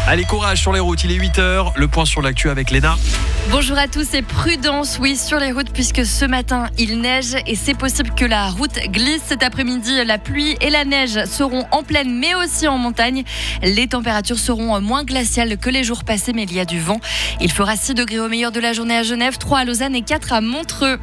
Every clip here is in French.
Allez, courage sur les routes, il est 8h, le point sur l'actu avec Léna. Bonjour à tous et prudence, oui, sur les routes puisque ce matin il neige et c'est possible que la route glisse cet après-midi. La pluie et la neige seront en plaine mais aussi en montagne. Les températures seront moins glaciales que les jours passés mais il y a du vent. Il fera 6 degrés au meilleur de la journée à Genève, 3 à Lausanne et 4 à Montreux.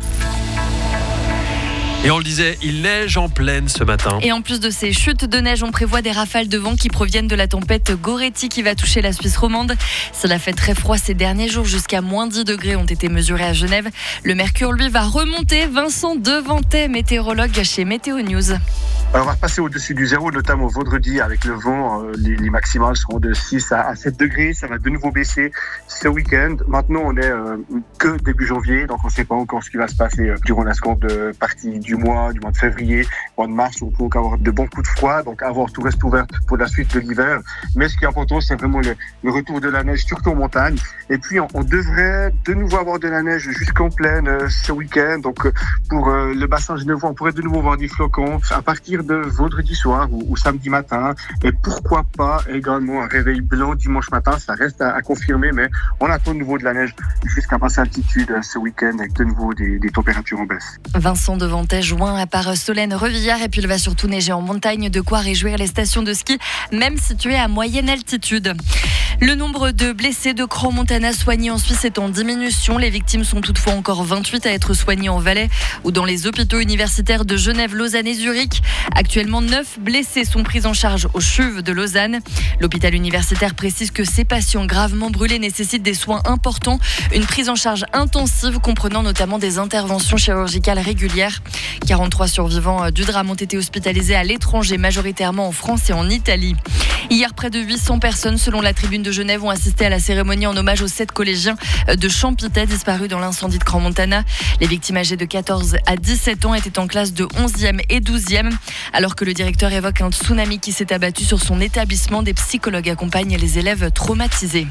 Et on le disait, il neige en plaine ce matin. Et en plus de ces chutes de neige, on prévoit des rafales de vent qui proviennent de la tempête Goretti qui va toucher la Suisse romande. Cela fait très froid ces derniers jours, jusqu'à moins 10 degrés ont été mesurés à Genève. Le mercure, lui, va remonter. Vincent Devantet, météorologue chez Météo News. Alors on va passer au-dessus du zéro, notamment vendredi avec le vent. Les maximales seront de 6 à 7 degrés. Ça va de nouveau baisser ce week-end. Maintenant, on est que début janvier, donc on ne sait pas encore ce qui va se passer durant la seconde partie du mois de février, mois de mars. On peut encore avoir de bons coups de froid, donc avoir tout reste ouvert pour la suite de l'hiver. Mais ce qui est important, c'est vraiment le retour de la neige, surtout en montagne. Et puis, on devrait de nouveau avoir de la neige jusqu'en plaine ce week-end. Donc, pour le bassin genevois, on pourrait de nouveau avoir des flocons à partir de vendredi soir ou samedi matin. Et pourquoi pas également un réveil blanc dimanche matin. Ça reste à confirmer, mais on attend de nouveau de la neige jusqu'à basse altitude ce week-end avec de nouveau des températures en baisse. Vincent Devantet joint à part Solène Revillard et puis il va surtout neiger en montagne, de quoi réjouir les stations de ski, même situées à moyenne altitude. Le nombre de blessés de Crans-Montana soignés en Suisse est en diminution. Les victimes sont toutefois encore 28 à être soignées en Valais ou dans les hôpitaux universitaires de Genève, Lausanne et Zurich. Actuellement, 9 blessés sont pris en charge au CHUV de Lausanne. L'hôpital universitaire précise que ces patients gravement brûlés nécessitent des soins importants, une prise en charge intensive comprenant notamment des interventions chirurgicales régulières. 43 survivants du drame ont été hospitalisés à l'étranger, majoritairement en France et en Italie. Hier, près de 800 personnes, selon la Tribune de Genève, ont assisté à la cérémonie en hommage aux 7 collégiens de Champitay disparus dans l'incendie de Crans-Montana. Les victimes âgées de 14 à 17 ans étaient en classe de 11e et 12e. Alors que le directeur évoque un tsunami qui s'est abattu sur son établissement, des psychologues accompagnent les élèves traumatisés.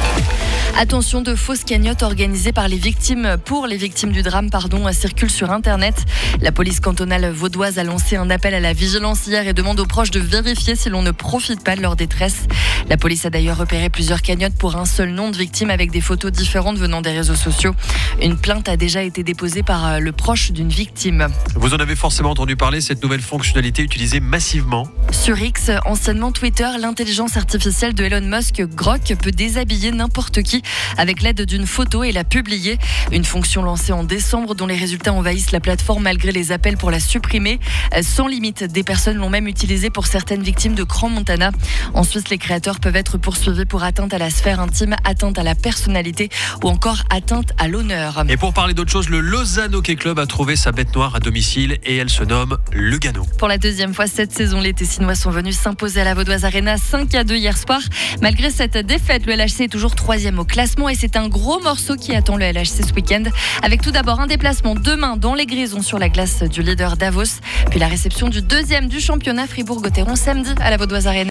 Attention, de fausses cagnottes organisées par pour les victimes du drame, circulent sur Internet. La police cantonale vaudoise a lancé un appel à la vigilance hier et demande aux proches de vérifier si l'on ne profite pas de leur détresse. La police a d'ailleurs repéré plusieurs cagnottes pour un seul nom de victime avec des photos différentes venant des réseaux sociaux. Une plainte a déjà été déposée par le proche d'une victime. Vous en avez forcément entendu parler, cette nouvelle fonctionnalité utilisée massivement. Sur X, anciennement Twitter, l'intelligence artificielle de Elon Musk, Grok, peut déshabiller n'importe qui avec l'aide d'une photo et la publier. Une fonction lancée en décembre dont les résultats envahissent la plateforme malgré les appels pour la supprimer. Sans limite, des personnes l'ont même utilisée pour certaines victimes de Crans-Montana. En Suisse, les créateurs peuvent être poursuivis pour atteinte à la sphère intime, atteinte à la personnalité ou encore atteinte à l'honneur. Et pour parler d'autre chose, le Lausanne Hockey Club a trouvé sa bête noire à domicile et elle se nomme Lugano. Pour la deuxième fois cette saison, les Tessinois sont venus s'imposer à la Vaudoise Arena 5-2 hier soir. Malgré cette défaite, le LHC est toujours 3e au classement et c'est un gros morceau qui attend le LHC ce week-end. Avec tout d'abord un déplacement demain dans les Grisons sur la glace du leader Davos, puis la réception du 2e du championnat Fribourg-Gotteron samedi à la Vaudoise Arena.